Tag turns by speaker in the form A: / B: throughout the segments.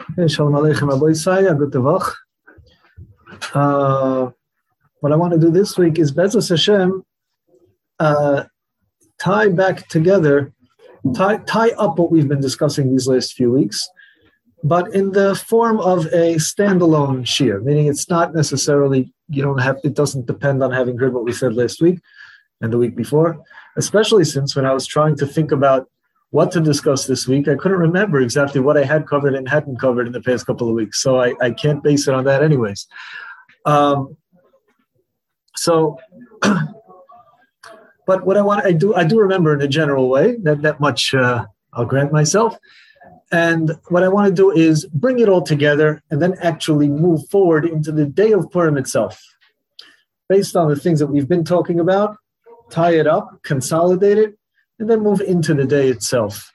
A: Hey, Shalom Aleichem, Rabbi Isaiah, good tevach. What I want to do this week is Be'ezus Hashem, tie back together, tie up what we've been discussing these last few weeks, but in the form of a standalone shiur, meaning it's not necessarily, it doesn't depend on having heard what we said last week and the week before, especially since when I was trying to think about what to discuss this week, I couldn't remember exactly what I had covered and hadn't covered in the past couple of weeks. So I can't base it on that anyways. But what I do remember in a general way, that much I'll grant myself. And what I want to do is bring it all together and then actually move forward into the day of Purim itself. Based on the things that we've been talking about, tie it up, consolidate it, and then move into the day itself.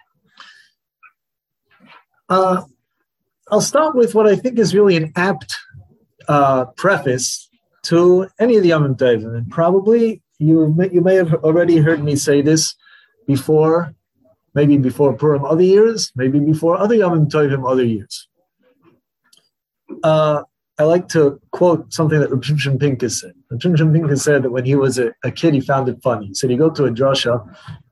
A: I'll start with what I think is really an apt preface to any of the Yom Tovim. And probably you may have already heard me say this before, maybe before Purim other years, maybe before other Yom Tovim other years. I like to quote something that Reb Shimshon Pincus said. Reb Shimshon Pincus said that when he was a kid, he found it funny. He said he'd go to a drasha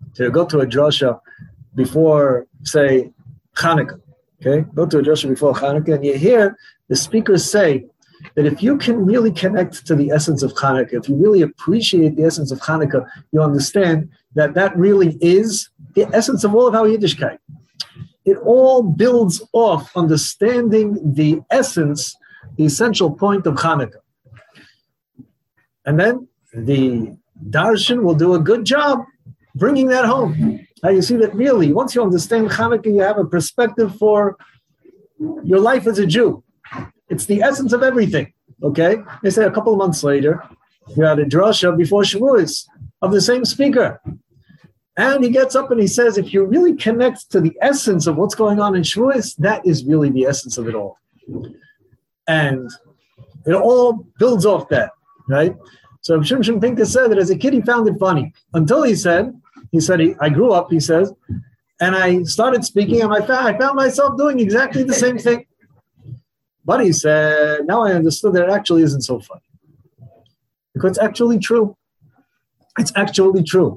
A: before, say, Hanukkah. Okay, go to a drasha before Hanukkah, and you hear the speakers say that if you can really connect to the essence of Hanukkah, if you really appreciate the essence of Hanukkah, you understand that really is the essence of all of our Yiddishkeit. It all builds off understanding the essence, the essential point of Hanukkah. And then the Darshan will do a good job bringing that home. Now you see that really, once you understand Hanukkah, you have a perspective for your life as a Jew. It's the essence of everything, okay? They say a couple of months later, you had a drasha before Shavuos of the same speaker. And he gets up and he says, if you really connect to the essence of what's going on in Shavuos, that is really the essence of it all. And it all builds off that, right? So Shimshon Pincus said that as a kid, he found it funny. Until he said, I grew up, he says, and I started speaking, and I found myself doing exactly the same thing. But he said, now I understood that it actually isn't so funny. Because it's actually true. It's actually true.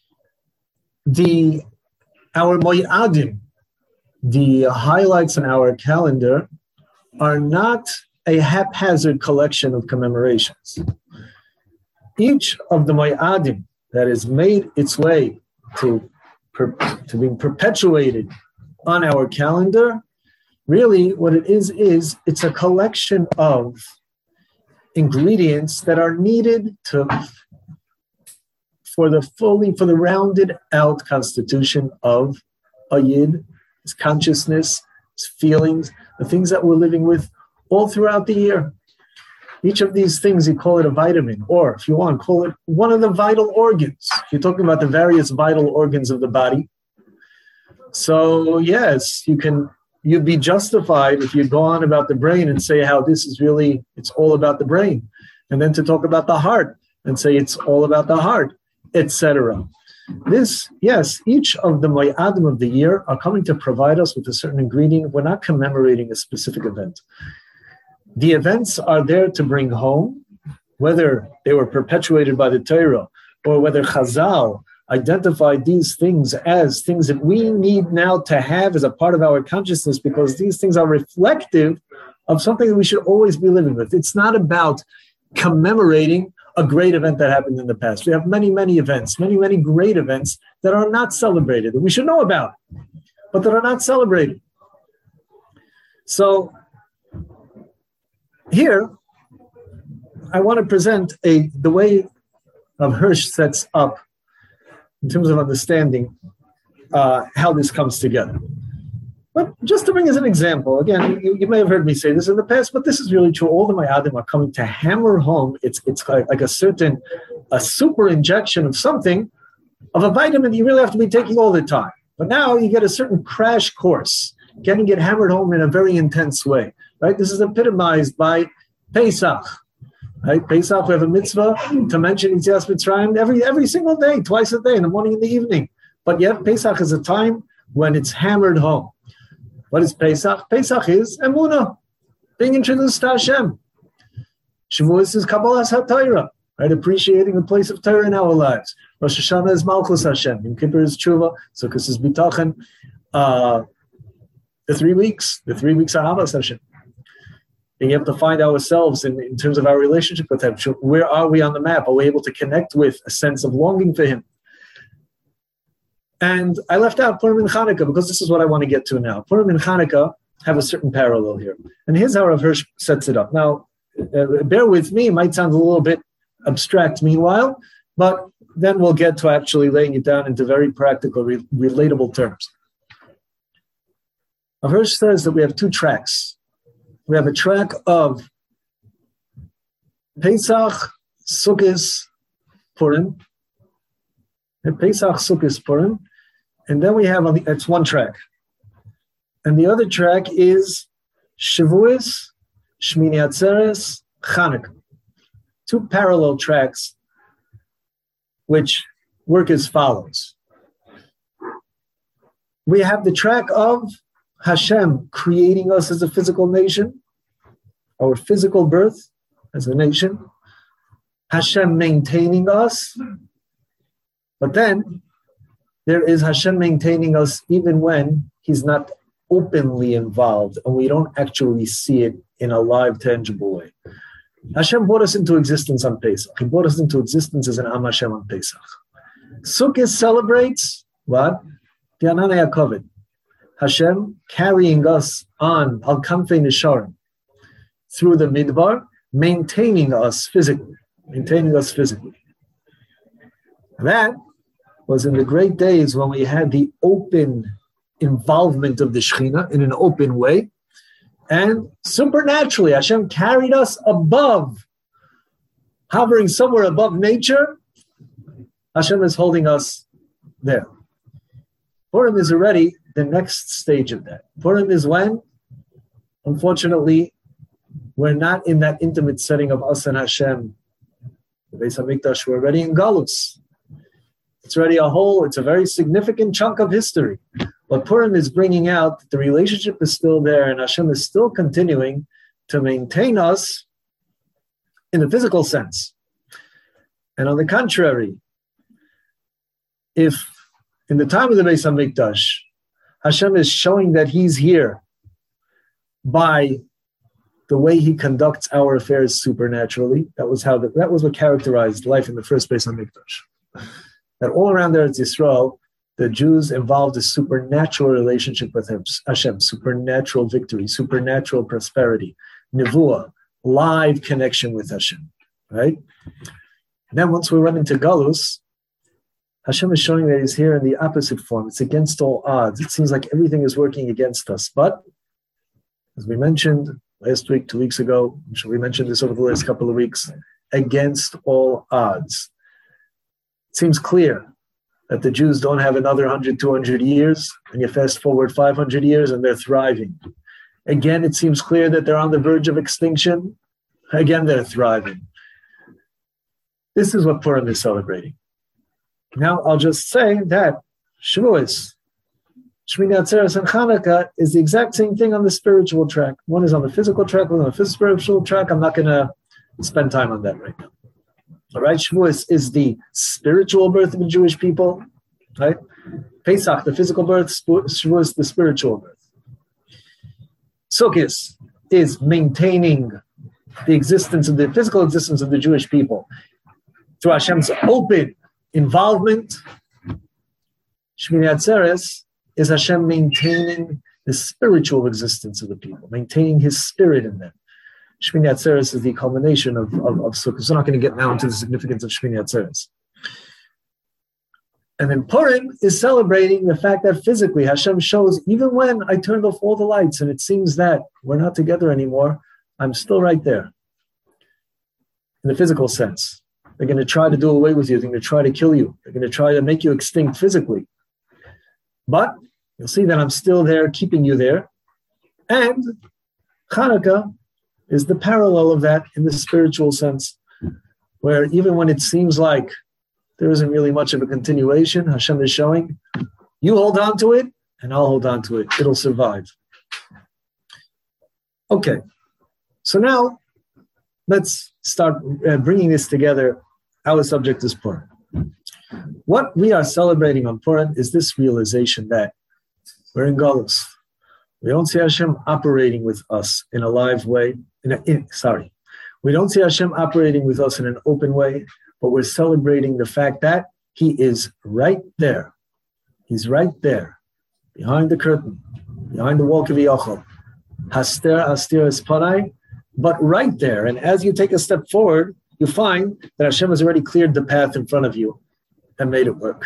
A: Our moyadim, the highlights on our calendar, are not a haphazard collection of commemorations. Each of the moyadim that has made its way to being perpetuated on our calendar, really what it is it's a collection of ingredients that are needed for the rounded out constitution of a Yid, his consciousness, his feelings, the things that we're living with all throughout the year. Each of these things, you call it a vitamin, or if you want, call it one of the vital organs. You're talking about the various vital organs of the body. So yes, you'd be justified if you go on about the brain and say how this is really, it's all about the brain. And then to talk about the heart and say it's all about the heart, etc. Each of the moyadim of the year are coming to provide us with a certain ingredient. We're not commemorating a specific event. The events are there to bring home, whether they were perpetuated by the Torah or whether Chazal identified these things as things that we need now to have as a part of our consciousness, because these things are reflective of something that we should always be living with. It's not about commemorating a great event that happened in the past. We have many, many events, many, many great events that are not celebrated, that we should know about, but that are not celebrated. So here, I want to present the way of Hirsch sets up, in terms of understanding how this comes together. But just to bring as an example, again, you may have heard me say this in the past, but this is really true. All the moyadim are coming to hammer home. It's like a super injection of something, of a vitamin that you really have to be taking all the time. But now you get a certain crash course, getting it hammered home in a very intense way. Right? This is epitomized by Pesach. Right? Pesach, we have a mitzvah to mention Yetzias Mitzrayim every single day, twice a day, in the morning and the evening. But yet Pesach is a time when it's hammered home. What is Pesach? Pesach is Emunah, being introduced to Hashem. Shavuos is Kabbalas HaTorah, right? Appreciating the place of Torah in our lives. Rosh Hashanah is Malchus Hashem. Yom Kippur is Tshuva. Sukkot is Bitachon. The 3 weeks are Ahavas Hashem. Being able to find ourselves in terms of our relationship with Him. Where are we on the map? Are we able to connect with a sense of longing for Him? And I left out Purim and Chanukah because this is what I want to get to now. Purim and Chanukah have a certain parallel here. And here's how Rav Hirsch sets it up. Now, bear with me, it might sound a little bit abstract meanwhile, but then we'll get to actually laying it down into very practical, relatable terms. Rav Hirsch says that we have 2 tracks. We have a track of Pesach, Sukkot, Purim. Pesach, Sukkot, Purim. And then we have, it's one track. And the other track is Shavuos, Shmini Atzeres, Chanukah. 2 parallel tracks which work as follows. We have the track of Hashem creating us as a physical nation, our physical birth as a nation, Hashem maintaining us, but then there is Hashem maintaining us even when He's not openly involved and we don't actually see it in a live, tangible way. Hashem brought us into existence on Pesach. He brought us into existence as an Am Hashem on Pesach. Sukkot celebrates what? The Ananei HaKavod. Hashem carrying us on Al Kanfei Nisharim through the Midbar, maintaining us physically. That was in the great days when we had the open involvement of the Shekhinah in an open way. And supernaturally, Hashem carried us above, hovering somewhere above nature. Hashem is holding us there. Purim is already the next stage of that. Purim is when, unfortunately, we're not in that intimate setting of us and Hashem. The Beis HaMikdash, we're already in Galus. It's already it's a very significant chunk of history. What Purim is bringing out, the relationship is still there and Hashem is still continuing to maintain us in the physical sense. And on the contrary, if in the time of the Beis HaMikdash, Hashem is showing that He's here by the way He conducts our affairs supernaturally. That was what characterized life in the first Beis HaMikdash. That all around Eretz Yisrael, the Jews involved a supernatural relationship with Hashem, supernatural victory, supernatural prosperity, nevuah, live connection with Hashem, right? And then once we run into Galus, Hashem is showing that He's here in the opposite form. It's against all odds. It seems like everything is working against us. But, as we mentioned last week, 2 weeks ago, I'm sure we mentioned this over the last couple of weeks, against all odds. It seems clear that the Jews don't have another 100, 200 years, and you fast forward 500 years and they're thriving. Again, it seems clear that they're on the verge of extinction. Again, they're thriving. This is what Purim is celebrating. Now, I'll just say that Shavuos, Shmini Atzeres, and Chanukah is the exact same thing on the spiritual track. One is on the physical track, one on the spiritual track. I'm not going to spend time on that right now. All right, Shavuos is the spiritual birth of the Jewish people, right? Pesach, the physical birth, Shavuos, the spiritual birth. Sukkot is maintaining the existence of the physical existence of the Jewish people through Hashem's open involvement. Shmini Atzeres is Hashem maintaining the spiritual existence of the people, maintaining His spirit in them. Shmini Atzeres is the culmination of Sukkot. So we're not going to get now into the significance of Shmini Atzeres. And then Purim is celebrating the fact that physically Hashem shows, even when I turned off all the lights and it seems that we're not together anymore, I'm still right there. In the physical sense. They're going to try to do away with you. They're going to try to kill you. They're going to try to make you extinct physically. But you'll see that I'm still there, keeping you there. And Chanukah is the parallel of that in the spiritual sense, where even when it seems like there isn't really much of a continuation, Hashem is showing, you hold on to it, and I'll hold on to it. It'll survive. Okay, so now let's start bringing this together. Our subject is Purim. What we are celebrating on Purim is this realization that we're in Galus. We don't see Hashem operating with us in a live way. We don't see Hashem operating with us in an open way, but we're celebrating the fact that He is right there. He's right there, behind the curtain, behind the wall of Yochel. Haster astir es panai, but right there. And as you take a step forward, you find that Hashem has already cleared the path in front of you and made it work.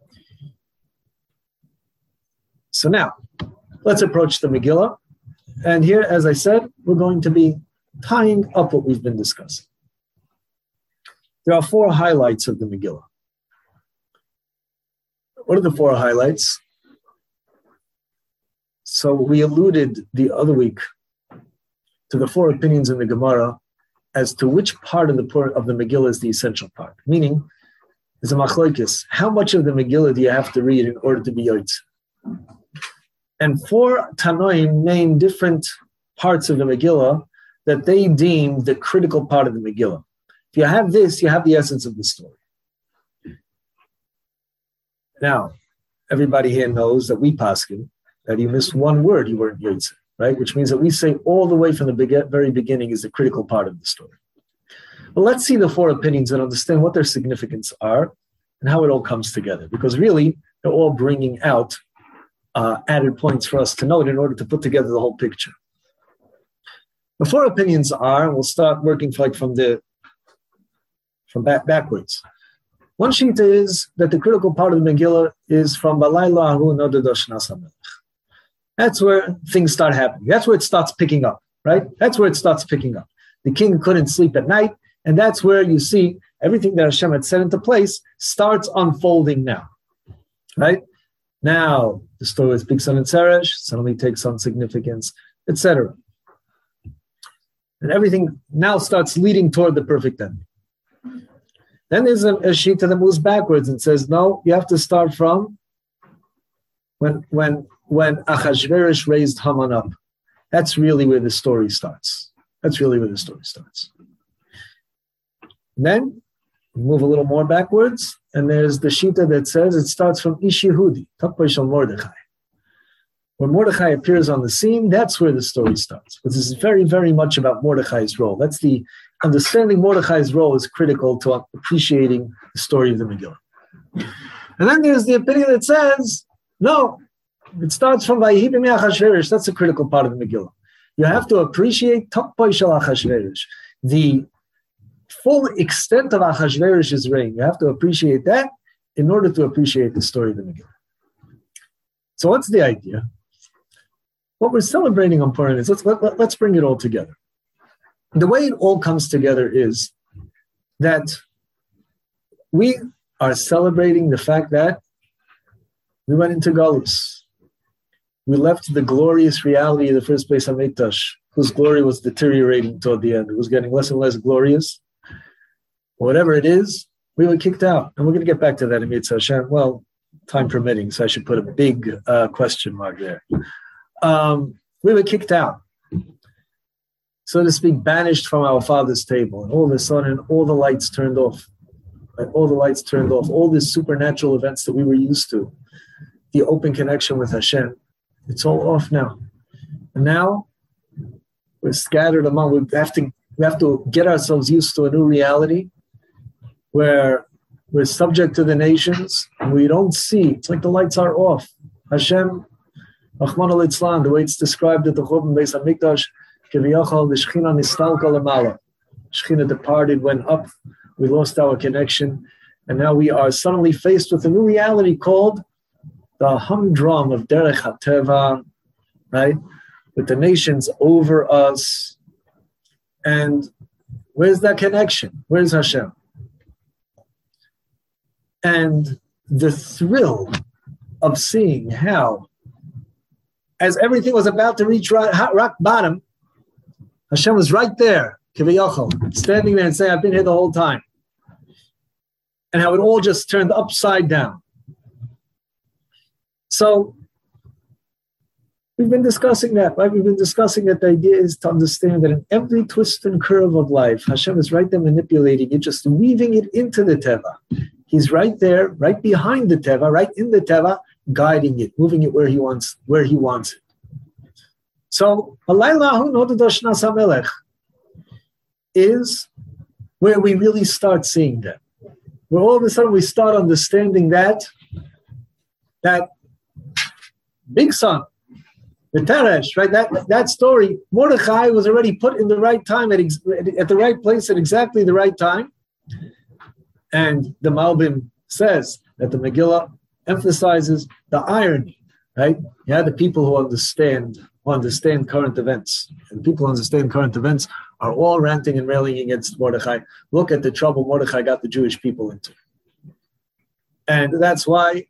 A: So now, let's approach the Megillah. And here, as I said, we're going to be tying up what we've been discussing. There are 4 highlights of the Megillah. What are the 4 highlights? So we alluded the other week to the 4 opinions in the Gemara as to which part of the Megillah is the essential part. Meaning, there's a machlokes. How much of the Megillah do you have to read in order to be yotze? And 4 Tanoim name different parts of the Megillah that they deem the critical part of the Megillah. If you have this, you have the essence of the story. Now, everybody here knows that we paskin that you missed one word, you weren't yotze, right? Which means that we say all the way from the very beginning is the critical part of the story. But let's see the 4 opinions and understand what their significance are and how it all comes together. Because really, they're all bringing out added points for us to note in order to put together the whole picture. The 4 opinions are, and we'll start working from backwards. One sheet is that the critical part of the Megillah is from Balayla Ahu Nodadosh Nasamelech. That's where things start happening. That's where it starts picking up, right? That's where it starts picking up. The king couldn't sleep at night, and that's where you see everything that Hashem had set into place starts unfolding now, right? Now, the story with Big Son and Tzeresh suddenly takes on significance, etc. And everything now starts leading toward the perfect ending. Then there's a shita that moves backwards and says, no, you have to start from when Achashverosh raised Haman up. That's really where the story starts. And then we move a little more backwards, and there's the shita that says it starts from Ish Yehudi, Takpay Shel Mordechai. When Mordechai appears on the scene, that's where the story starts. But this is very, very much about Mordechai's role. That's the understanding Mordechai's role is critical to appreciating the story of the Megillah. And then there's the opinion that says, no, it starts from Vayihi b'mei Achashverosh. That's a critical part of the Megillah. You have to appreciate Takpay Shel Achashverosh, the full extent of Achashverosh's reign. You have to appreciate that in order to appreciate the story of the Megillah. So what's the idea? What we're celebrating on Purim is, let's bring it all together. The way it all comes together is that we are celebrating the fact that we went into Galus. We left the glorious reality of the first Beis HaMikdash, whose glory was deteriorating toward the end. It was getting less and less glorious. Whatever it is, we were kicked out. And we're going to get back to that in Mitzvah Hashem. Well, time permitting, so I should put a big question mark there. We were kicked out, so to speak, banished from our Father's table. And all of a sudden, all the lights turned off. Right? All the lights turned off. All these supernatural events that we were used to, the open connection with Hashem, it's all off now. And now we're scattered among. We have to get ourselves used to a new reality where we're subject to the nations, and we don't see. It's like the lights are off. Hashem, Rahman al-Islam, the way it's described at the Churban Beis HaMikdash, Kiviyachal, the Shechina nistalka lamala. Shechina departed, went up. We lost our connection, and now we are suddenly faced with a new reality called the humdrum of Derech HaTeva, right? With the nations over us. And where's that connection? Where's Hashem? And the thrill of seeing how, as everything was about to reach rock bottom, Hashem was right there, Kiviyachal, standing there and saying, I've been here the whole time. And how it all just turned upside down. So We've been discussing that, right? We've been discussing that the idea is to understand that in every twist and curve of life, Hashem is right there manipulating it, just weaving it into the Teva. He's right there, right behind the Teva, right in the Teva, guiding it, moving it where he wants it. So, Halaylahu Nodadosh Nas HaMelech is where we really start seeing that. Where all of a sudden we start understanding that big son, the Teresh, right? That story, Mordechai was already put in the right time at the right place at exactly the right time. And the Malbim says that the Megillah emphasizes the irony, right? You have the people who understand current events. And people who understand current events are all ranting and railing against Mordechai. Look at the trouble Mordechai got the Jewish people into. And that's why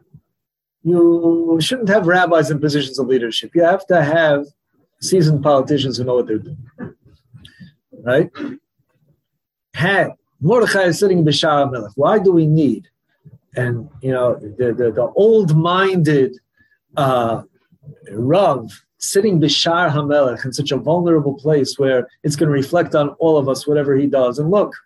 A: you shouldn't have rabbis in positions of leadership. You have to have seasoned politicians who know what they're doing, right? Had Mordechai is sitting in Bishar HaMelech. Why do we need? And the old-minded Rav sitting Bishar HaMelech in such a vulnerable place where it's going to reflect on all of us, whatever he does. And look,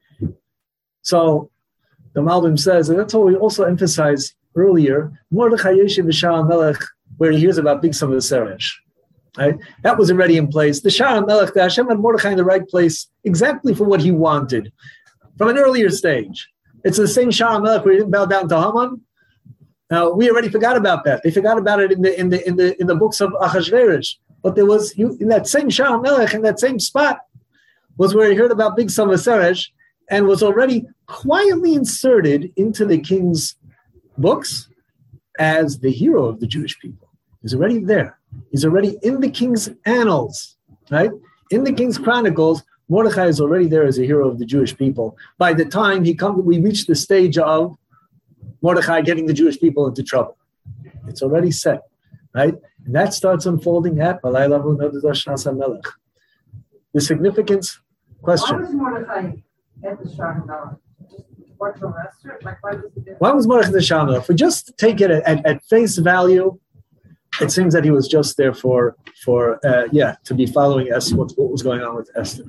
A: so the Malbim says, and that's what we also emphasized earlier, Mordechai Yeshiv Bishar HaMelech, where he hears about Big Sam Seresh. Right? That was already in place. The Shar HaMelech, the Hashem had Mordechai in the right place exactly for what he wanted from an earlier stage. It's the same Shar HaMelech where he didn't bow down to Haman. Now we already forgot about that. They forgot about it in the books of Achashverosh. But there was in that same Shar HaMelech, in that same spot, was where he heard about Big Sam Seresh and was already quietly inserted into the king's books as the hero of the Jewish people. He's already there. He's already in the king's annals, right? In the king's chronicles, Mordechai is already there as a hero of the Jewish people. By the time we reach the stage of Mordechai getting the Jewish people into trouble. It's already set, right? And that starts unfolding at Halaylahu Nodadosh Nas HaMelech. The significance, question.
B: Why was Mordechai at the Shar HaMelech?
A: Why was Mordechai the Shar HaMelech? If we just take it at face value, it seems that he was just there to be following Esther, what was going on with Esther.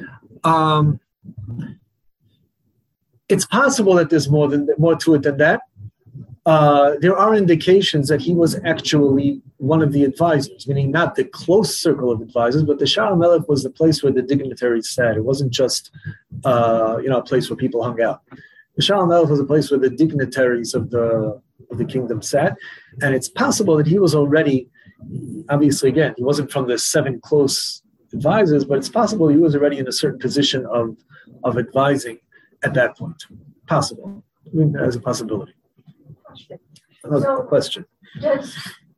A: It's possible that there's more to it than that. There are indications that he was actually one of the advisors, meaning not the close circle of advisors, but the Shar HaMelech was the place where the dignitaries sat. It wasn't just a place where people hung out. The Shar HaMelech was a place where the dignitaries of the kingdom sat, and it's possible that he was already, obviously, again, he wasn't from the 7 close advisors, but it's possible he was already in a certain position of advising at that point. Possible. I mean, as a possibility. Another question.
B: Does,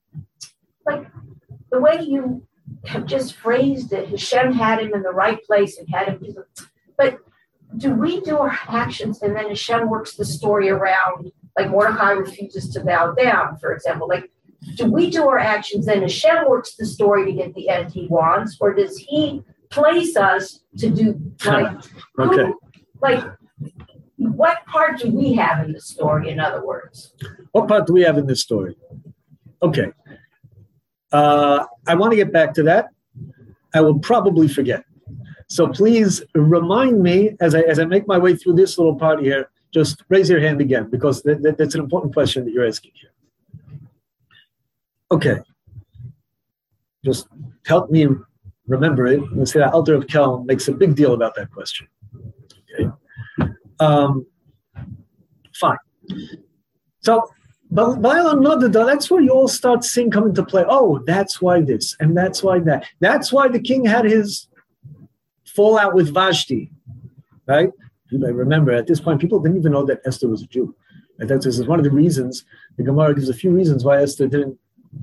B: the way you have just phrased it, Hashem had him in the right place and had him, but do we do our actions and then Hashem works the story around, like Mordechai refuses to bow down, for example? Do we do our actions and Hashem works the story to get the end he wants, or does he place us to do,
A: okay.
B: What part do we have in the story, in other words?
A: What part do we have in this story? Okay. I want to get back to that. I will probably forget. So please remind me as I make my way through this little part here. Just raise your hand again, because that's an important question that you're asking here. Okay. Just help me remember it. Let's say that Alter of Kelm makes a big deal about that question. Okay. Fine. So, but that's where you all start seeing come into play. Oh, that's why this, and that's why that. That's why the king had his fallout with Vashti, right? You may remember at this point, people didn't even know that Esther was a Jew. And this is one of the reasons. The Gemara gives a few reasons why Esther didn't.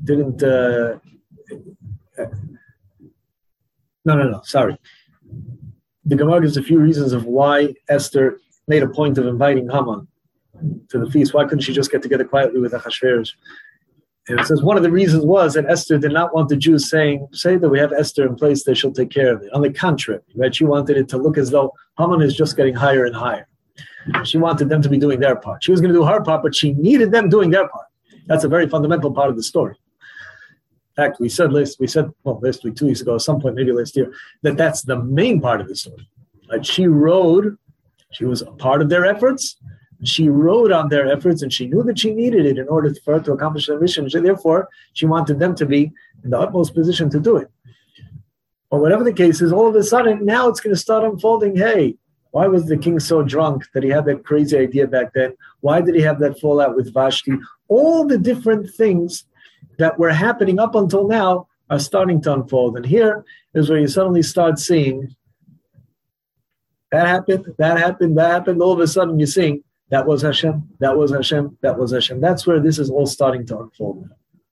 A: Sorry. The Gemara gives a few reasons of why Esther made a point of inviting Haman to the feast. Why couldn't she just get together quietly with Achashverosh? And it says one of the reasons was that Esther did not want the Jews say that we have Esther in place, that she'll take care of it. On the contrary, right? She wanted it to look as though Haman is just getting higher and higher. She wanted them to be doing their part. She was going to do her part, but she needed them doing their part. That's a very fundamental part of the story. fact, we said last week, 2 weeks ago, at some point, maybe last year, that's the main part of the story. Right? She was a part of their efforts. She rode on their efforts, and she knew that she needed it in order for her to accomplish their mission. Therefore, she wanted them to be in the utmost position to do it. Or whatever the case is, all of a sudden, now it's going to start unfolding. Hey, why was the king so drunk that he had that crazy idea back then? Why did he have that fallout with Vashti? All the different things that were happening up until now are starting to unfold. And here is where you suddenly start seeing that happened. All of a sudden, you're seeing that was Hashem, that was Hashem, that was Hashem. That's where this is all starting to unfold.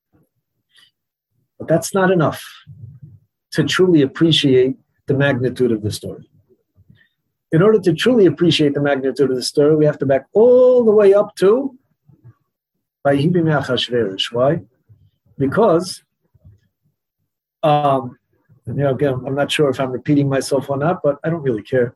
A: But that's not enough to truly appreciate the magnitude of the story. In order to truly appreciate the magnitude of the story, we have to back all the way up to Vayihi b'mei Achashverosh. Why? Because, again, I'm not sure if I'm repeating myself or not, but I don't really care.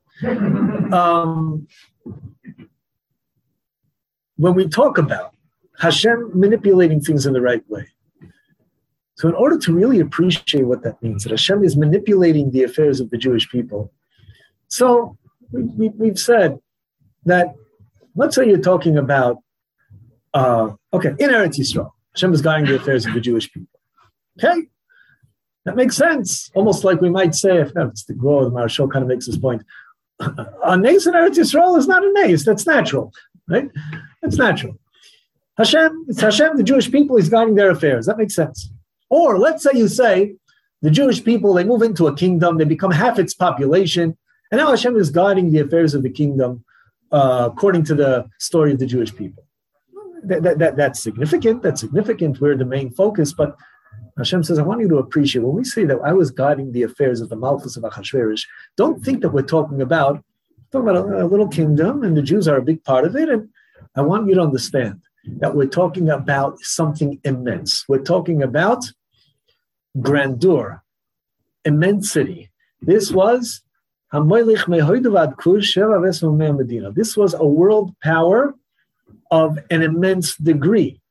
A: When we talk about Hashem manipulating things in the right way, so in order to really appreciate what that means, that Hashem is manipulating the affairs of the Jewish people, so we've said that, let's say you're talking about, in Eretz Yisrael, Hashem is guiding the affairs of the Jewish people. Okay? That makes sense. Almost like we might say, if it's the Gra, the Maharshal kind of makes this point, a nace in Eretz Yisrael is not a nace. That's natural, right? It's natural. It's Hashem, the Jewish people, is guiding their affairs. That makes sense. Or let's say you say, the Jewish people, they move into a kingdom, they become half its population, and now Hashem is guiding the affairs of the kingdom according to the story of the Jewish people. That's significant. That's significant. We're the main focus. But Hashem says, I want you to appreciate, when we say that I was guiding the affairs of the Malchus of Achashverosh, don't think that we're talking about a little kingdom, and the Jews are a big part of it. And I want you to understand that we're talking about something immense. We're talking about grandeur, immensity. This was a world power of an immense degree.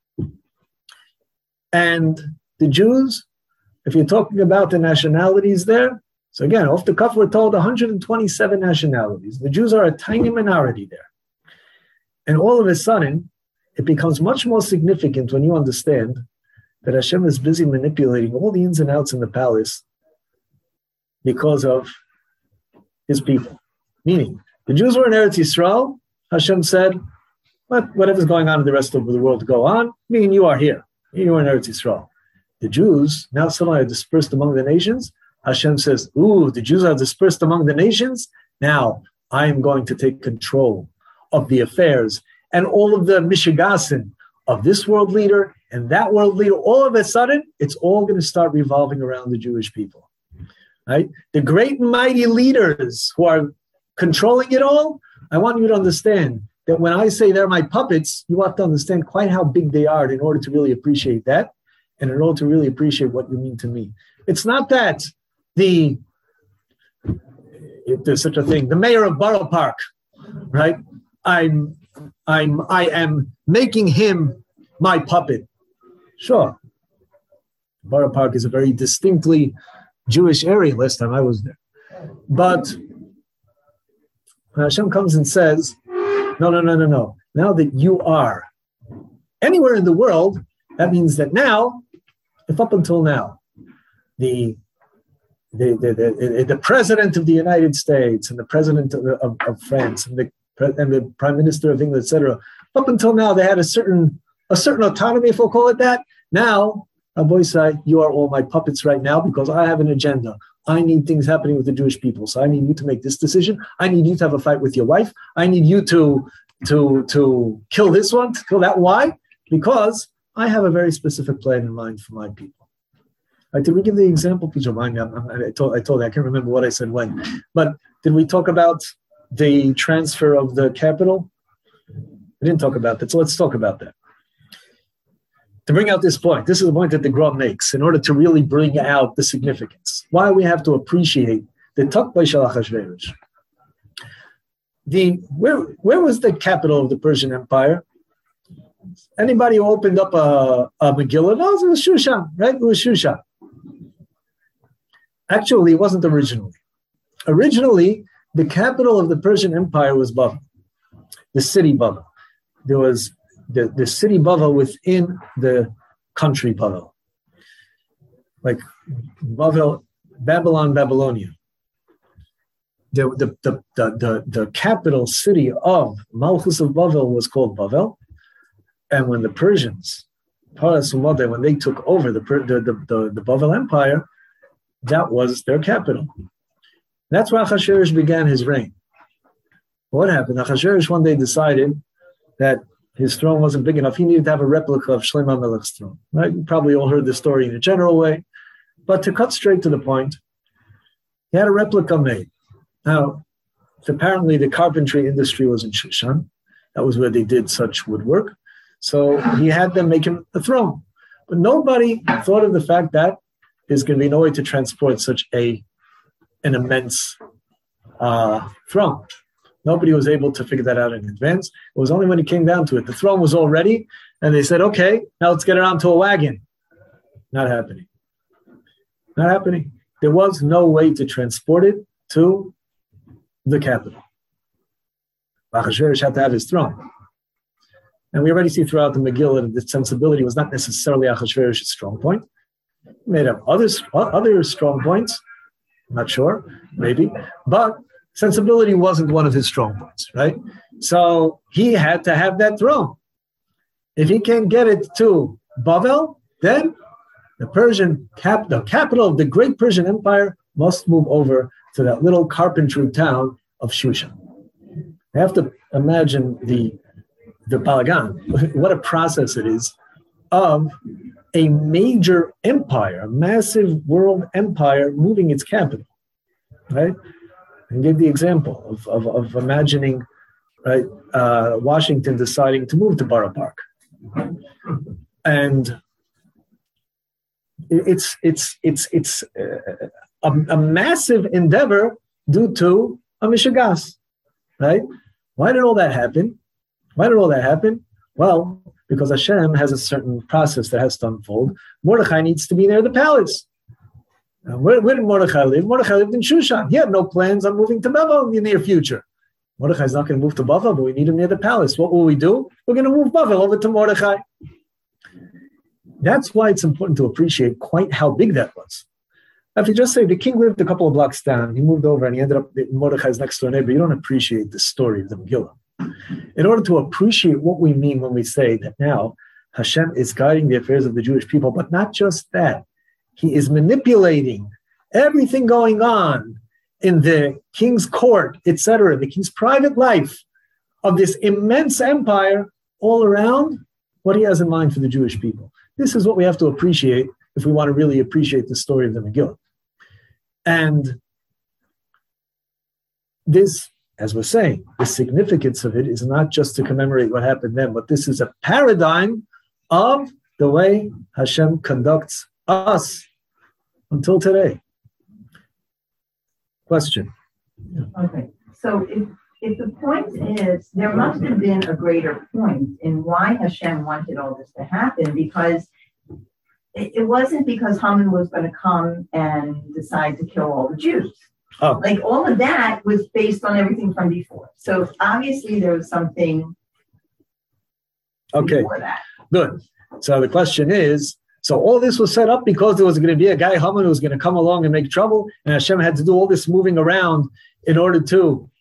A: And the Jews, if you're talking about the nationalities there, so again, off the cuff, we're told 127 nationalities. The Jews are a tiny minority there. And all of a sudden, it becomes much more significant when you understand that Hashem is busy manipulating all the ins and outs in the palace because of his people. Meaning, the Jews were in Eretz Yisrael. Hashem said, whatever's going on in the rest of the world, go on. Meaning, you are here. You are in Eretz Yisrael. The Jews now suddenly are dispersed among the nations. Hashem says, the Jews are dispersed among the nations. Now, I am going to take control of the affairs and all of the mishigasin of this world leader and that world leader. All of a sudden, it's all going to start revolving around the Jewish people. Right? The great and mighty leaders who are controlling it all, I want you to understand that when I say they're my puppets, you have to understand quite how big they are in order to really appreciate that and in order to really appreciate what you mean to me. It's not that if there's such a thing, the mayor of Borough Park, right? I am making him my puppet. Sure. Borough Park is a very distinctly Jewish area last time I was there. But Hashem comes and says, no. Now that you are anywhere in the world, that means that now, if up until now, the president of the United States and the president of France and the prime minister of England, etc., up until now they had a certain autonomy, if we'll call it that. Now, Rabbi Say, you are all my puppets right now because I have an agenda. I need things happening with the Jewish people. So I need you to make this decision. I need you to have a fight with your wife. I need you to kill this one, to kill that. Why? Because I have a very specific plan in mind for my people. Right, did we give the example? Please remind me. I told you, I can't remember what I said when. But did we talk about the transfer of the capital? We didn't talk about that. So let's talk about that. To bring out this point, this is the point that the Gra makes in order to really bring out the significance. Why we have to appreciate the Takbay Shel Achashverosh. Where was the capital of the Persian Empire? Anybody who opened up a Megillah knows it was Shushan, right? It was Shushan. Actually, it wasn't originally. Originally, the capital of the Persian Empire was Bavel, the city Bavel. There was the city Bavel within the country Bavel. Like Bavel, Babylon, Babylonia. The capital city of Malchus of Bavel was called Bavel. And when the Persians, Paras Umade, when they took over the Bavel Empire, that was their capital. That's where Achashverosh began his reign. What happened? Achashverosh one day decided that his throne wasn't big enough. He needed to have a replica of Shlomo Melech's throne. Right? You probably all heard the story in a general way. But to cut straight to the point, he had a replica made. Now, apparently the carpentry industry was in Shushan. That was where they did such woodwork. So he had them make him a throne. But nobody thought of the fact that there's going to be no way to transport such an immense throne. Nobody was able to figure that out in advance. It was only when it came down to it. The throne was all ready, and they said, okay, now let's get it onto a wagon. Not happening. Not happening. There was no way to transport it to the capital. Achashverosh had to have his throne. And we already see throughout the Megillah that the sensibility was not necessarily Achashverosh's strong point. He may have other strong points. I'm not sure, maybe. But sensibility wasn't one of his strong points, right? So he had to have that throne. If he can't get it to Bavel, then the capital of the great Persian Empire must move over to that little carpentry town of Shushan. You have to imagine the balagan, what a process it is of a major empire, a massive world empire moving its capital, right? And give the example of imagining, right, Washington deciding to move to Borough Park. And it's a massive endeavor due to a mishagas, right? Why did all that happen? Well, because Hashem has a certain process that has to unfold. Mordechai needs to be near the palace. Where did Mordechai live? Mordechai lived in Shushan. He had no plans on moving to Bavel in the near future. Mordechai's not going to move to Bavel, but we need him near the palace. What will we do? We're going to move Bavel over to Mordechai. That's why it's important to appreciate quite how big that was. If you just say the king lived a couple of blocks down, he moved over and he ended up in Mordechai's next door neighbor, you don't appreciate the story of the Megillah. In order to appreciate what we mean when we say that now Hashem is guiding the affairs of the Jewish people, but not just that, he is manipulating everything going on in the king's court, etc., the king's private life of this immense empire all around what he has in mind for the Jewish people. This is what we have to appreciate if we want to really appreciate the story of the Megillah. And this, as we're saying, the significance of it is not just to commemorate what happened then, but this is a paradigm of the way Hashem conducts us until today. Question?
C: Okay, so if the point is, there must have been a greater point in why Hashem wanted all this to happen, because it wasn't because Haman was going to come and decide to kill all the Jews.
A: Oh.
C: Like all of that was based on everything from before. So obviously there was something before that.
A: Good. So the question is, so all this was set up because there was going to be a guy, Haman, who was going to come along and make trouble, and Hashem had to do all this moving around in order to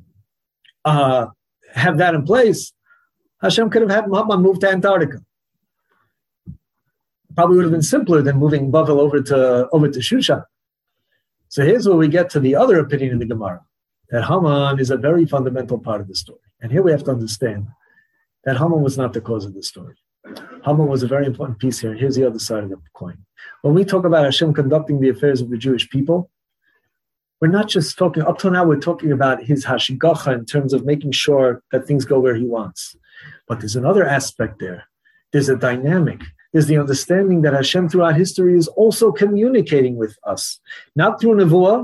A: have that in place. Hashem could have had Haman move to Antarctica. Probably would have been simpler than moving Bavel over to Shushan. So here's where we get to the other opinion in the Gemara, that Haman is a very fundamental part of the story. And here we have to understand that Haman was not the cause of the story. Haman was a very important piece here. Here's the other side of the coin. When we talk about Hashem conducting the affairs of the Jewish people, we're not just talking, up till now we're talking about his hashgacha in terms of making sure that things go where he wants. But there's another aspect there. There's a dynamic. There's the understanding that Hashem throughout history is also communicating with us. Not through Nevuah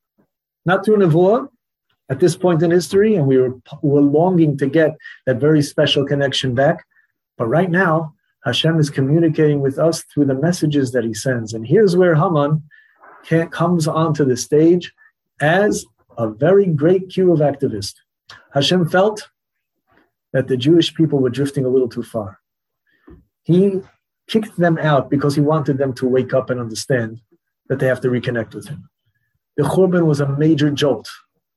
A: at this point in history, and we're longing to get that very special connection back. But right now, Hashem is communicating with us through the messages that he sends. And here's where Haman comes onto the stage as a very great Kiruv activist. Hashem felt that the Jewish people were drifting a little too far. He kicked them out because he wanted them to wake up and understand that they have to reconnect with him. The Churban was a major jolt.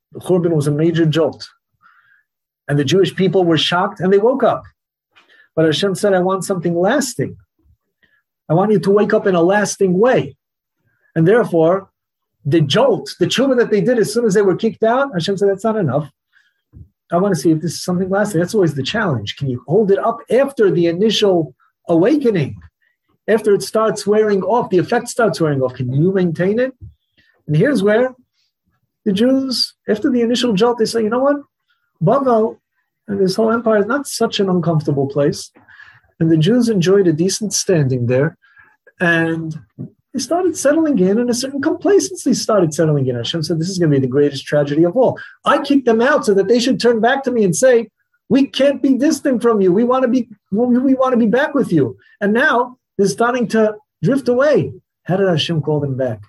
A: And the Jewish people were shocked and they woke up. But Hashem said, I want something lasting. I want you to wake up in a lasting way. And therefore, the jolt, the tshuva that they did as soon as they were kicked out, Hashem said, that's not enough. I want to see if this is something lasting. That's always the challenge. Can you hold it up after the initial awakening? After it starts wearing off, the effect starts wearing off. Can you maintain it? And here's where the Jews, after the initial jolt, they say, you know what? Bavel and this whole empire is not such an uncomfortable place. And the Jews enjoyed a decent standing there. And they started settling in, and a certain complacency started settling in. Hashem said, this is going to be the greatest tragedy of all. I kicked them out so that they should turn back to me and say, we can't be distant from you. We want to be back with you. And now they're starting to drift away. How did Hashem call them back?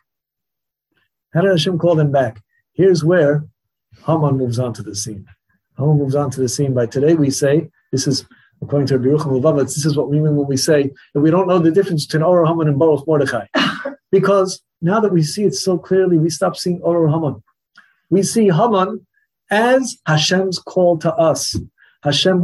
A: Here's where Haman moves onto the scene. By today we say, this is, according to Rabbi Yerucham Lubavitch, this is what we mean when we say that we don't know the difference between Oror Haman and Baruch Mordechai. Because now that we see it so clearly, we stop seeing Oror Haman. We see Haman as Hashem's call to us. Hashem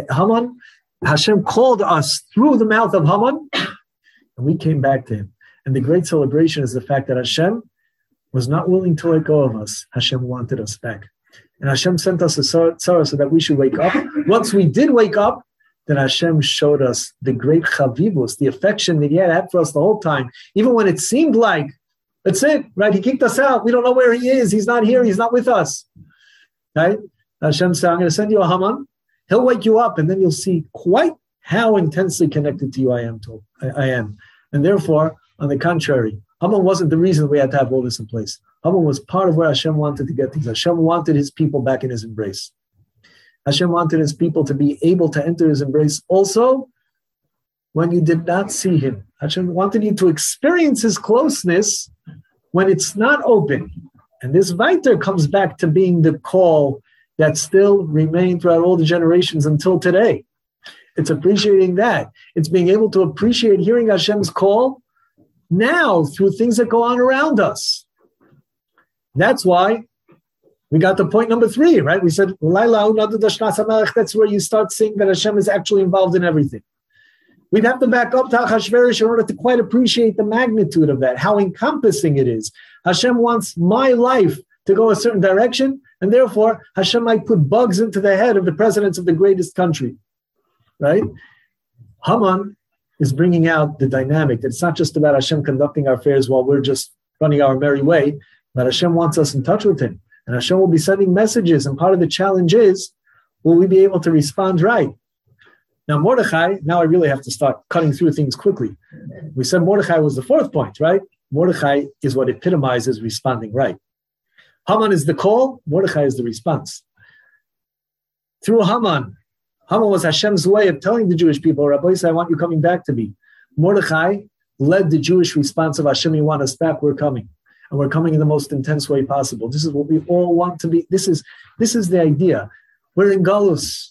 A: called us through the mouth of Haman, and we came back to him. And the great celebration is the fact that Hashem was not willing to let go of us. Hashem wanted us back. And Hashem sent us a tzara so that we should wake up. Once we did wake up, then Hashem showed us the great chavivus, the affection that he had for us the whole time. Even when it seemed like, that's it, right? He kicked us out. We don't know where he is. He's not here. He's not with us. Right? Hashem said, I'm going to send you a Haman. He'll wake you up, and then you'll see quite how intensely connected to you I am. And therefore, on the contrary, Haman wasn't the reason we had to have all this in place. Haman was part of where Hashem wanted to get things. Hashem wanted his people back in his embrace. Hashem wanted his people to be able to enter his embrace also when you did not see him. Hashem wanted you to experience his closeness when it's not open. And this Viter comes back to being the call that still remained throughout all the generations until today. It's appreciating that. It's being able to appreciate hearing Hashem's call now through things that go on around us. That's why we got to point number 3, right? We said, that's where you start seeing that Hashem is actually involved in everything. We'd have to back up to Achashverosh in order to quite appreciate the magnitude of that, how encompassing it is. Hashem wants my life to go a certain direction, and therefore Hashem might put bugs into the head of the presidents of the greatest country, right? Haman is bringing out the dynamic. It's not just about Hashem conducting our affairs while we're just running our merry way, but Hashem wants us in touch with him. And Hashem will be sending messages, and part of the challenge is, will we be able to respond right? Now Mordechai, now I really have to start cutting through things quickly. We said Mordechai was the 4th point, right? Mordechai is what epitomizes responding right. Haman is the call, Mordechai is the response. Through Haman was Hashem's way of telling the Jewish people, Rabbi Yisrael, I want you coming back to me. Mordechai led the Jewish response of Hashem, you want us back, we're coming. And we're coming in the most intense way possible. This is what we all want to be. This is the idea. We're in Galus.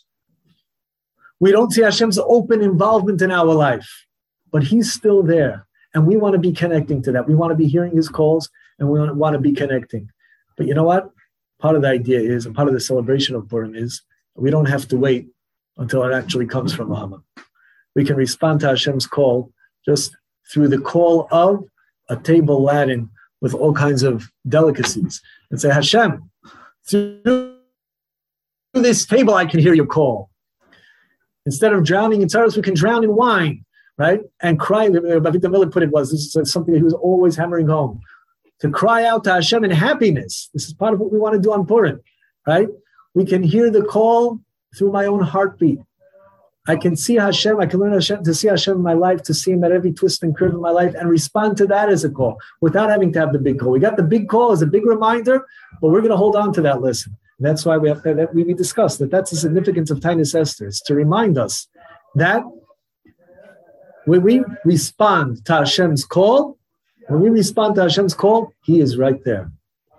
A: We don't see Hashem's open involvement in our life, but he's still there. And we want to be connecting to that. We want to be hearing his calls, and we want to be connecting. But you know what? Part of the idea is, and part of the celebration of Purim is, we don't have to wait until it actually comes from Haman. We can respond to Hashem's call just through the call of a table laden with all kinds of delicacies, and say, Hashem, through this table I can hear your call. Instead of drowning in sorrows, we can drown in wine, right? And cry, Victor Miller put it was, this is something that he was always hammering home. To cry out to Hashem in happiness. This is part of what we want to do on Purim, right? We can hear the call through my own heartbeat. I can see Hashem, I can learn Hashem, to see Hashem in my life, to see him at every twist and curve in my life, and respond to that as a call, without having to have the big call. We got the big call as a big reminder, but we're going to hold on to that lesson. And that's why we have to, we discussed that's the significance of Tainus Esther. It's to remind us that when we respond to Hashem's call, When we respond to Hashem's call, He is right there.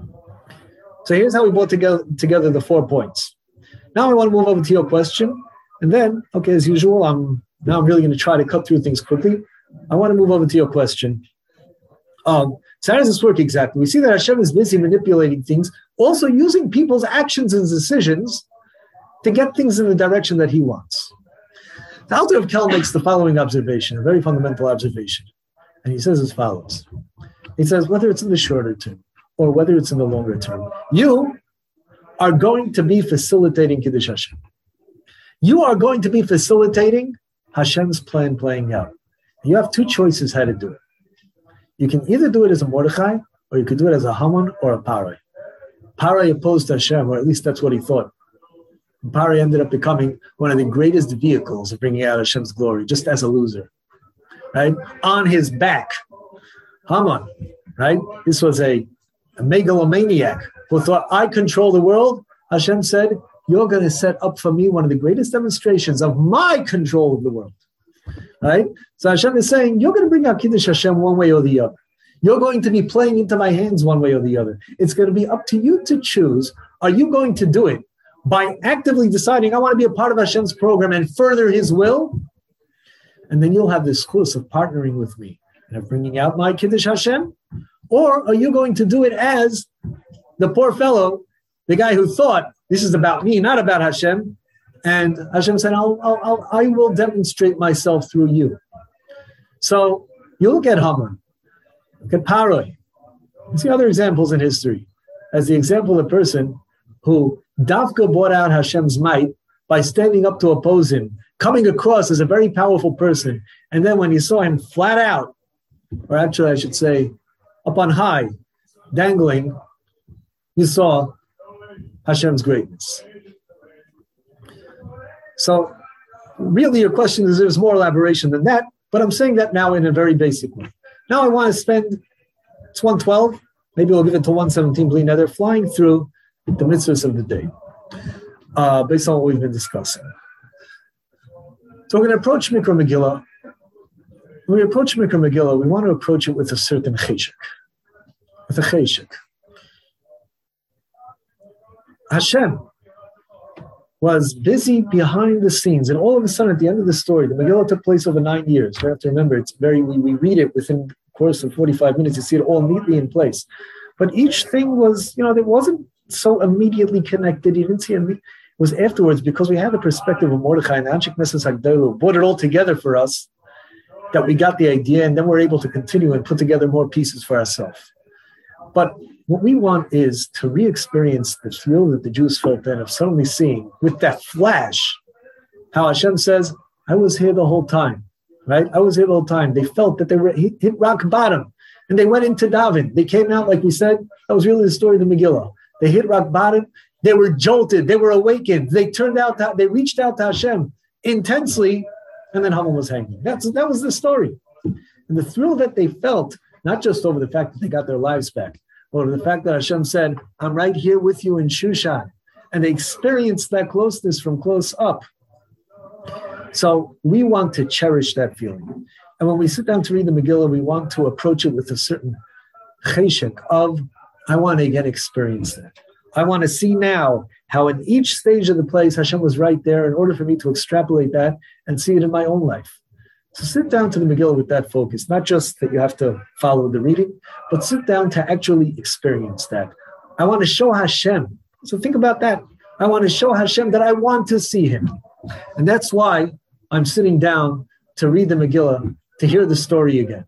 A: So here's how we brought together the 4 points. Now I want to move over to your question. And then, okay, as usual, I'm really going to try to cut through things quickly. I want to move over to your question. So how does this work exactly? We see that Hashem is busy manipulating things, also using people's actions and decisions to get things in the direction that He wants. The Alter of Kel makes the following observation, a very fundamental observation. And he says as follows. He says, whether it's in the shorter term or whether it's in the longer term, you are going to be facilitating Kiddush Hashem. You are going to be facilitating Hashem's plan playing out. You have 2 choices how to do it. You can either do it as a Mordechai, or you could do it as a Haman or a Parai. Parai opposed to Hashem, or at least that's what he thought. Parai ended up becoming one of the greatest vehicles of bringing out Hashem's glory, just as a loser. Right? On his back, Haman, right? This was a megalomaniac who thought, I control the world. Hashem said, you're going to set up for me one of the greatest demonstrations of my control of the world. Right? So Hashem is saying, you're going to bring out Kiddush Hashem one way or the other. You're going to be playing into my hands one way or the other. It's going to be up to you to choose. Are you going to do it by actively deciding, I want to be a part of Hashem's program and further His will? And then you'll have this chus of partnering with me and of bringing out my Kiddush Hashem. Or are you going to do it as the poor fellow, the guy who thought this is about me, not about Hashem? And Hashem said, I will demonstrate myself through you. So you look at Haman, look at Paroi. You see other examples in history. As the example of a person who Dafka brought out Hashem's might by standing up to oppose him, coming across as a very powerful person. And then when you saw him flat out, or actually I should say up on high, dangling, you saw Hashem's greatness. So really your question is there's more elaboration than that, but I'm saying that now in a very basic way. Now I want to spend, it's 1:12, maybe we'll give it to 1:17, Bli Neder, flying through the mitzvahs of the day, based on what we've been discussing. So we're going to approach Mikra Megillah. When we approach Mikra Megillah, we want to approach it with a certain cheshek. With a cheshek. Hashem was busy behind the scenes, and all of a sudden, at the end of the story, the Megillah took place over 9 years. We have to remember, we read it within the course of 45 minutes. You see it all neatly in place. But each thing was, it wasn't so immediately connected. You didn't see it. It was afterwards, because we had the perspective of Mordechai and Anshik Nesses Hagdalu brought it all together for us, that we got the idea, and then we're able to continue and put together more pieces for ourselves. But what we want is to re-experience the thrill that the Jews felt then of suddenly seeing, with that flash, how Hashem says, I was here the whole time, right? I was here the whole time. They felt that they were hit rock bottom, and they went into Daven. They came out, like we said, that was really the story of the Megillah. They hit rock bottom. They were jolted. They were awakened. They reached out to Hashem intensely, and then Haman was hanging. That was the story. And the thrill that they felt, not just over the fact that they got their lives back, but over the fact that Hashem said, I'm right here with you in Shushan. And they experienced that closeness from close up. So we want to cherish that feeling. And when we sit down to read the Megillah, we want to approach it with a certain cheshek of, I want to again experience that. I want to see now how in each stage of the place Hashem was right there in order for me to extrapolate that and see it in my own life. So sit down to the Megillah with that focus, not just that you have to follow the reading, but sit down to actually experience that. I want to show Hashem. So think about that. I want to show Hashem that I want to see Him. And that's why I'm sitting down to read the Megillah, to hear the story again.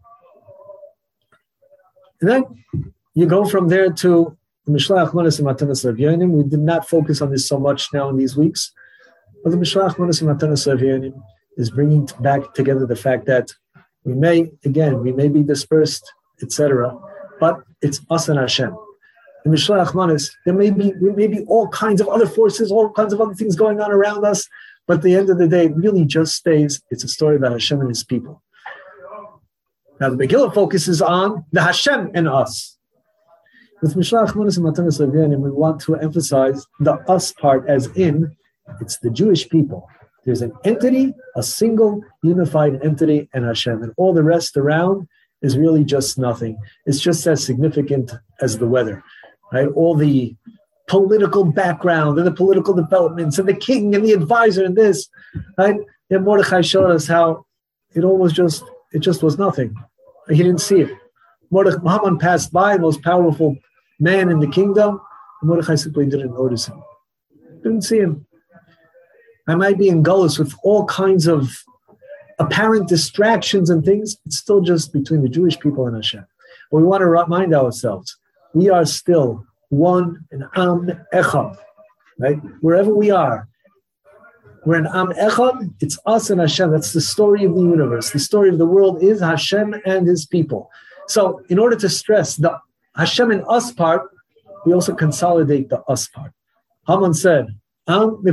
A: And then you go from there to the Mishloach Manos and Matanos Lev. We did not focus on this so much now in these weeks, but the Mishloach Manos and Matanos Lev is bringing back together the fact that we may be dispersed, etc., but it's us and Hashem. In Mishloach Manos, there may be all kinds of other forces, all kinds of other things going on around us, but at the end of the day, it really just stays, it's a story about Hashem and His people. Now, the Megillah focuses on the Hashem and us. With Mishloach Manos and Matanos Lev, we want to emphasize the us part, as in, it's the Jewish people. There's an entity, a single, unified entity, and Hashem. And all the rest around is really just nothing. It's just as significant as the weather, right? All the political background and the political developments and the king and the advisor and this, right? And Mordechai showed us how it just was nothing. He didn't see it. Haman passed by, the most powerful man in the kingdom, and Mordechai simply didn't notice him. Didn't see him. I might be in Gullus with all kinds of apparent distractions and things. It's still just between the Jewish people and Hashem. But we want to remind ourselves, we are still one in Am Echad, right? Wherever we are, we're in Am Echad, it's us and Hashem. That's the story of the universe. The story of the world is Hashem and his people. So in order to stress the Hashem and us part, we also consolidate the us part. Haman said, they're all over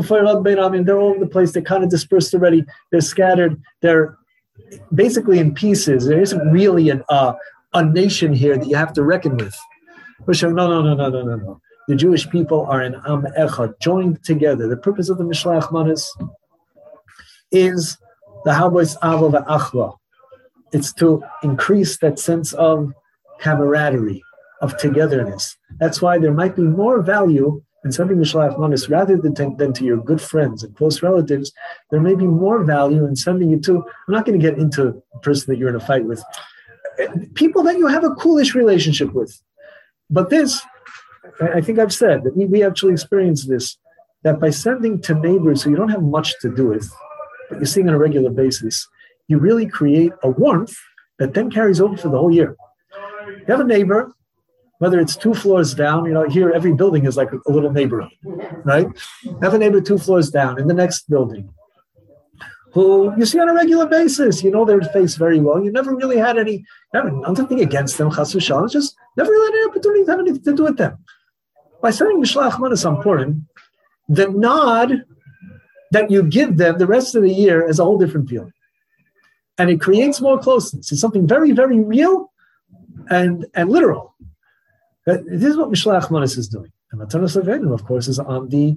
A: the place. They're kind of dispersed already. They're scattered. They're basically in pieces. There isn't really a nation here that you have to reckon with. No. The Jewish people are in Am Echad, joined together. The purpose of the Mishloach Manos is the Habos Ava V'Achva. It's to increase that sense of camaraderie, of togetherness. That's why there might be more value in sending Mishloach Manos rather than to your good friends and close relatives. There may be more value in sending it to, I'm not going to get into the person that you're in a fight with, people that you have a coolish relationship with. But this, I think I've said that we actually experienced this, that by sending to neighbors who you don't have much to do with, but you're seeing on a regular basis, you really create a warmth that then carries over for the whole year. You have a neighbor, whether it's 2 floors down, here every building is like a little neighborhood, right? You have a neighbor 2 floors down in the next building who you see on a regular basis. You know their face very well. You never really had nothing against them, chas v'shalom, just never really had any opportunity to have anything to do with them. By sending Mishloach Manos on Purim, the nod that you give them the rest of the year is a whole different feeling. And it creates more closeness. It's something very, very real and literal. This is what Mishloach Manos is doing. And Matanos Avenu, of course, is on the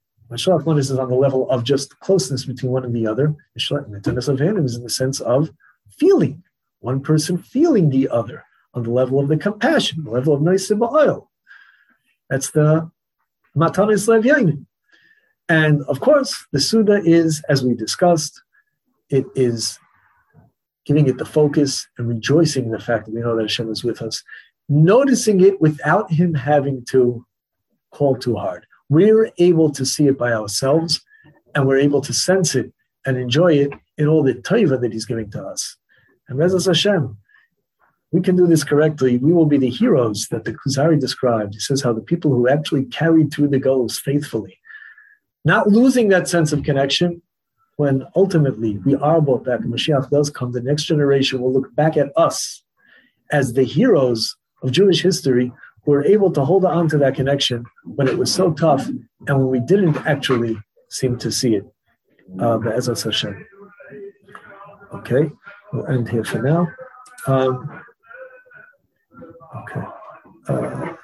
A: level of just closeness between one and the other. Matanos Avenu is in the sense of feeling. One person feeling the other on the level of the compassion, the level of Noisei Ba'oil. That's the Matanos Avenu. And of course, the Suda is, as we discussed, it is giving it the focus and rejoicing in the fact that we know that Hashem is with us, noticing it without him having to call too hard. We're able to see it by ourselves, and we're able to sense it and enjoy it in all the taiva that he's giving to us. And Bezos Hashem, we can do this correctly. We will be the heroes that the Kuzari described. He says how the people who actually carried through the goals faithfully, not losing that sense of connection, when ultimately we are brought back and Mashiach does come, the next generation will look back at us as the heroes of Jewish history who were able to hold on to that connection when it was so tough and when we didn't actually seem to see it. Be'ezras Hashem. Okay, we'll end here for now. Okay.